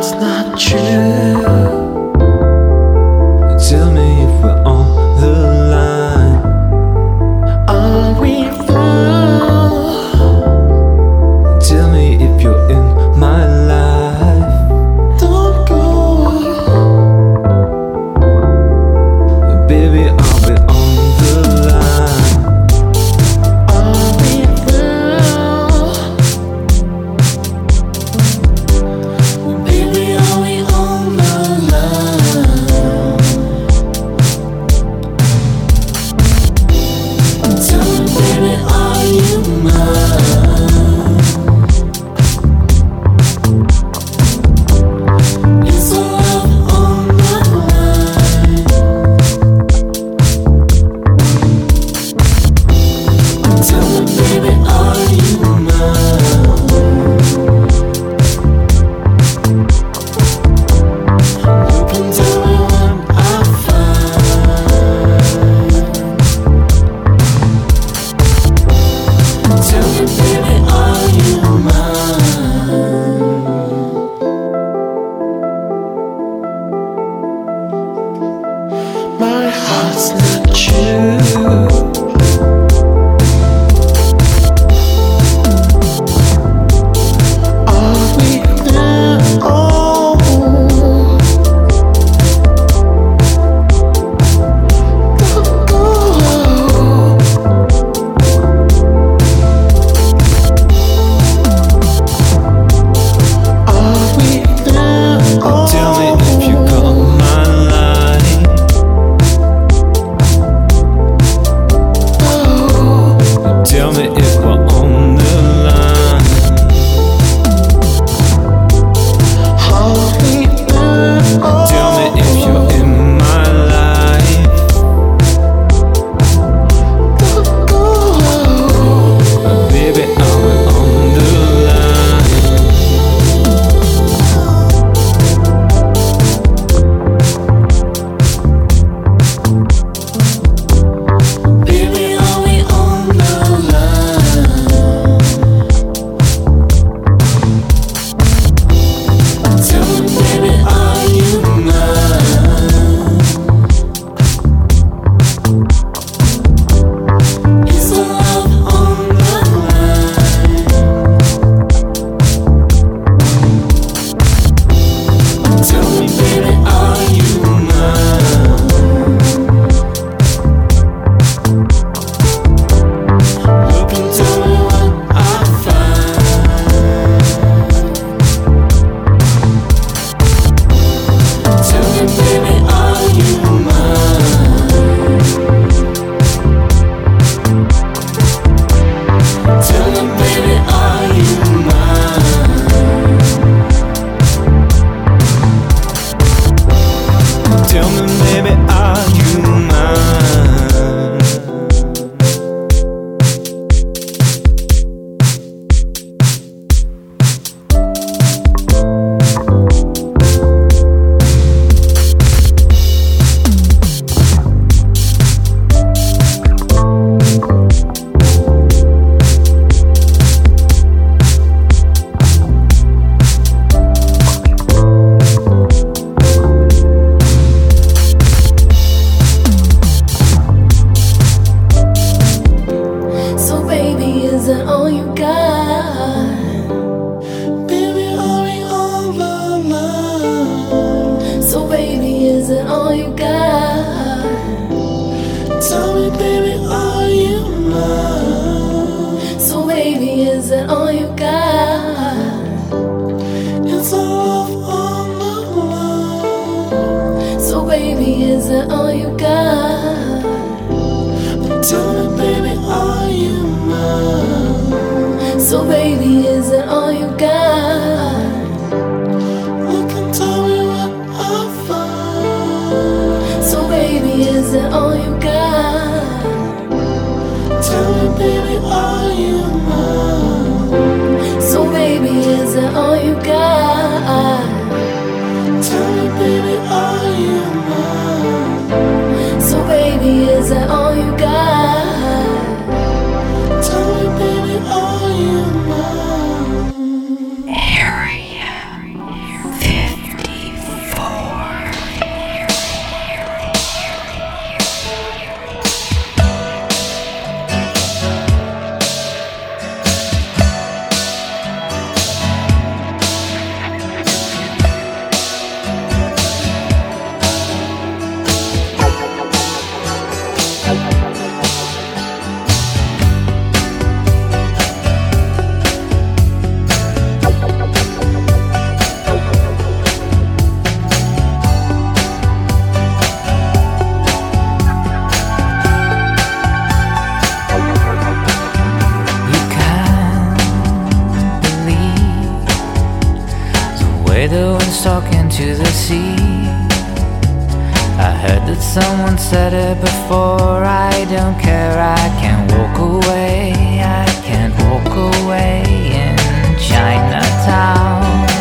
not true. Tell me if we're on the line. Are we through? Tell me if you're in my life. Don't go, baby, I'll be on the line. Are we through? Baby, are we on the line? Tell me, baby, are you mine? Is the love on the line? Tell me, baby, are you mine? You can tell me what I find. Tell me, baby, are you mine? My heart's not true. Are we there? Oh, are we there? Oh, tell me if you got my line. Tell me if we're on the line. Are we there? Tell me if you're in my life. Baby, are we on the line? Baby, are we on the line? Tell me, baby, are you mine? Is the love on the line? Tell me, baby, are you mine? You can tell me what I find. Tell me, baby, are you mine? Tell me, baby, are you mine? Tell me, baby, are you mine? So baby, is that all you got? Baby, are we on the line? So baby, is that all you got? Tell me, baby, are you mine? So baby, is that all you got? It's all on the line. So baby, is that all you got? Tell me, baby, are you mine? So baby, is that all you got? Look and tell me what I find. So baby, is that all you got? Tell me, baby, are you mine? So baby, is that all you got? Tell me, baby, are you mine? So baby, is that all you got? Tell me, baby, are you mine? Area 50. talking to the sea. I heard that someone said it before. I don't care, I can't walk away. I can't walk away in Chinatown.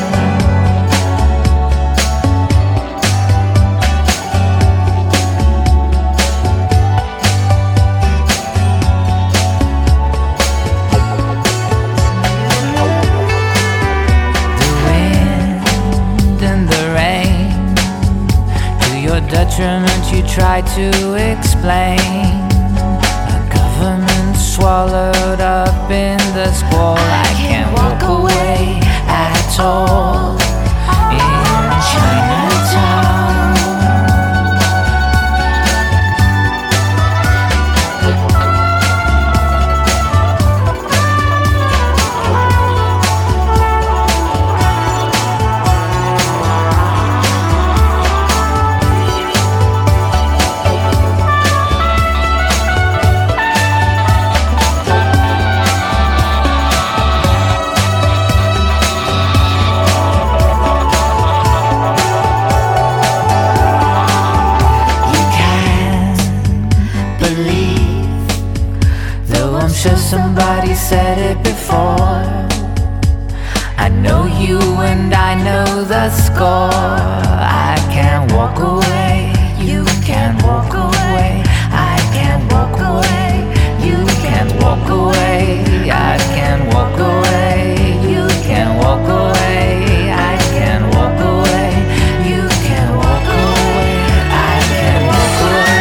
Detriment you try to explain. A government swallowed up in the squall. I can't walk away at all in Chinatown. Somebody said it before. I know you and I know the score. I can't walk away, you can't walk away. I can't walk away, you can't walk away. I can't walk away, you can't walk away. I can't walk away, you can't walk away. I can't walk away.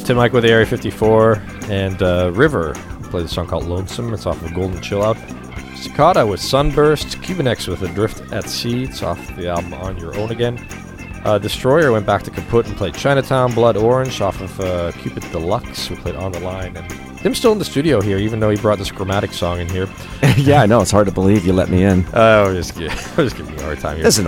Tim Mike with the Area 54, and River played a song called Lonesome. It's off of Golden Chill Out. Cicada with Sunburst. Cubanex with Adrift at Sea. It's off the album On Your Own Again. Destroyer went back to Kaput and played Chinatown. Blood Orange off of Cupid Deluxe, who played On the Line. And Tim's still in the studio here, even though he brought this Chromatic song in here. Yeah, I know. It's hard to believe you let me in. I'm just giving you a hard time here. This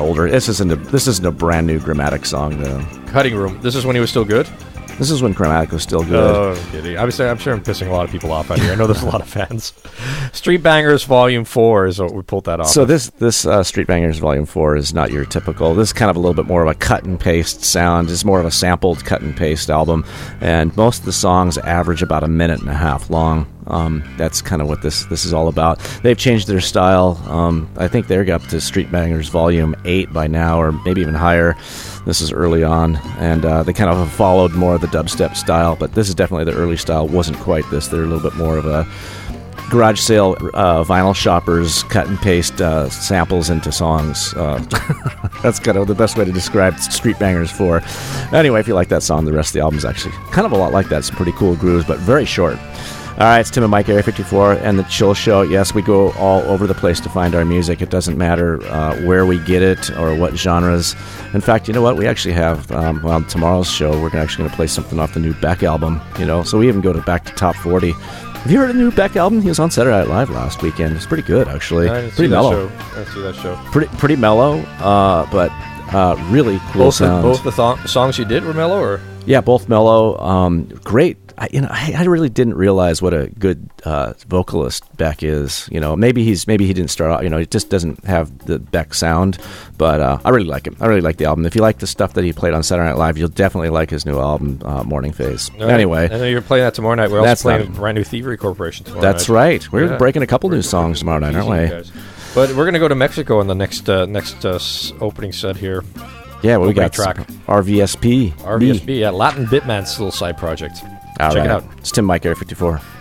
isn't a brand new Chromatic song, though. Cutting Room. This is when he was still good? This is when Chromatic was still good. Oh, I'm kidding. I'm sure I'm pissing a lot of people off out here. I know there's a lot of fans. Street Bangers Volume 4 is what we pulled that off. So this Street Bangers Volume 4 is not your typical. This is kind of a little bit more of a cut and paste sound. It's more of a sampled cut and paste album, and most of the songs average about a minute and a half long. That's kind of what this is all about. They've changed their style. I think they're up to Street Bangers Volume 8 by now, or maybe even higher. This is early on, and they kind of followed more of the dubstep style, but this is definitely the early style. Wasn't quite this. They're a little bit more of a garage sale, vinyl shoppers, cut and paste samples into songs. That's kind of the best way to describe Street Bangers 4. Anyway, if you like that song, the rest of the album is actually kind of a lot like that. Some pretty cool grooves, but very short. All right, it's Tim and Mike, Area 54, and the Chill Show. Yes, we go all over the place to find our music. It doesn't matter where we get it or what genres. In fact, you know what? We actually have, tomorrow's show, we're actually going to play something off the new Beck album, so we even go back to Top 40. Have you heard of the new Beck album? He was on Saturday Night Live last weekend. It's pretty good, actually. Pretty mellow. I didn't see that show. Pretty mellow, but really cool sounds. Both the songs you did were mellow, or? Yeah, both mellow. Great. I really didn't realize what a good vocalist Beck is. Maybe he didn't start out. He just doesn't have the Beck sound. But I really like him. I really like the album. If you like the stuff that he played on Saturday Night Live, you'll definitely like his new album, Morning Phase. Right. Anyway, I know you're playing that tomorrow night. We're also playing Brand New Thievery Corporation tomorrow night. That's right. We're breaking a couple new songs tomorrow night, aren't we? Guys. But we're going to go to Mexico in the next opening set here. Yeah, we got track. RVSP. RVSP, yeah. Latin Bitman's little side project. Check it out. It's Tim Mike, Area 54.